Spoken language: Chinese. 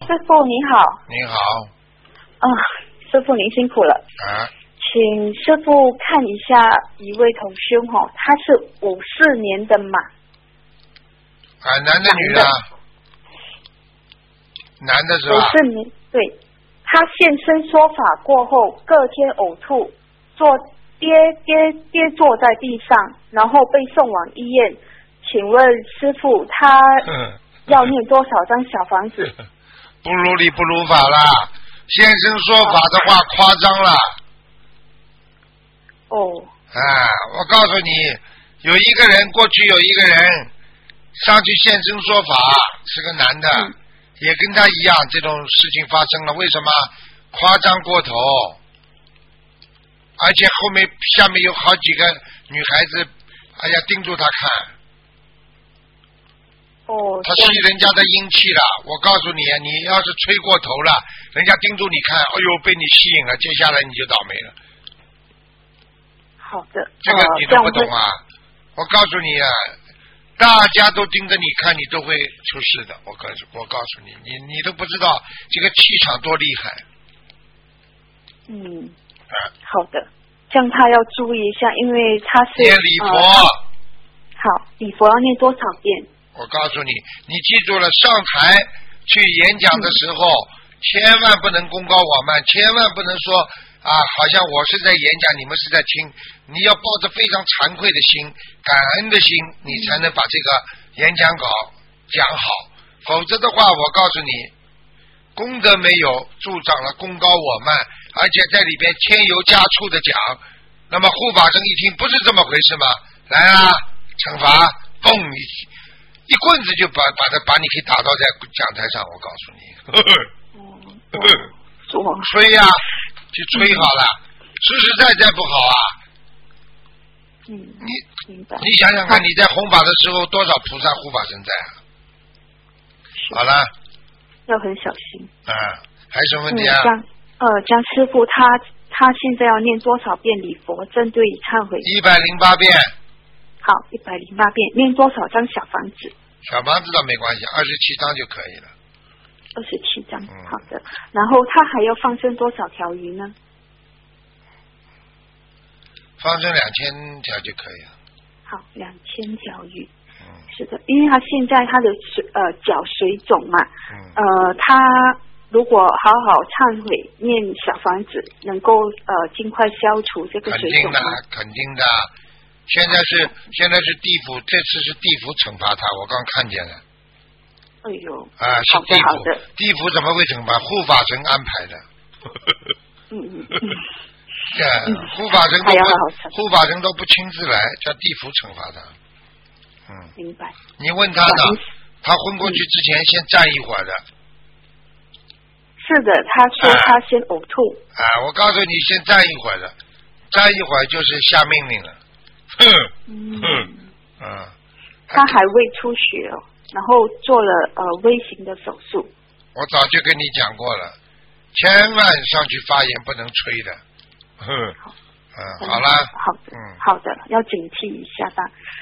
师傅你好。 你好。 师傅您辛苦了。请师傅看一下一位同修他是54年的马。 男的女的？男的是吧 ？54年，对。他现身说法过后，隔天呕吐，跌坐在地上，然后被送往医院。请问师傅，他要念多少张小房子？ 不如理不如法啦，现身说法的话夸张了。我告诉你，过去有一个人上去现身说法，是个男的，也跟他一样，这种事情发生了。为什么？夸张过头，而且下面有好几个女孩子，盯住他看。他吸人家的阴气了。我告诉你，你要是吹过头了，人家盯住你看，被你吸引了，接下来你就倒霉了。 好的。 这个你都不懂啊？我告诉你大家都盯着你看，你都会出事的。我告诉你，你都不知道这个气场多厉害。 好的，这样他要注意一下，因为他是念礼佛。 好，礼佛要念多少遍？ 我告诉你，你记住了，上台去演讲的时候，千万不能功高我慢，千万不能说好像我是在演讲，你们是在听。你要抱着非常惭愧的心、感恩的心，你才能把这个演讲稿讲好。否则的话，我告诉你，功德没有，助长了功高我慢，而且在里边添油加醋的讲。那么护法神一听，不是这么回事吗？来惩罚，嘣一棍子就把你给打倒在讲台上。我告诉你，吹就吹好了，实实在在不好啊。你想想看，你在弘法的时候，多少菩萨护法神在好了， 要很小心。 还有什么问题啊？ 江师傅他现在要念多少遍礼佛？针对忏悔。 108遍。 好，108遍。念多少张小房子？ 小房子倒没关系，27张就可以了。 27张，好的。然后他还要放生多少条鱼呢？ 放生2000条就可以了。 好，2000条鱼。是的，因为他现在他的脚水肿嘛，他如果好好忏悔念小房子，能够尽快消除这个水肿吗？ 肯定的。现在是地府，这次是地府惩罚他，我刚看见了。是地府。地府怎么会惩罚？护法神安排的。护法神都不亲自来，叫地府惩罚他。 明白。 你问他呢，他昏过去之前先站一会儿的。 是的，他说他先呕吐。 我告诉你，先站一会儿的，站一会儿就是下命令了。 他还胃出血然后做了微型的手术。 我早就跟你讲过了，千万上去发言不能吹的。好了。 好的，要警惕一下吧。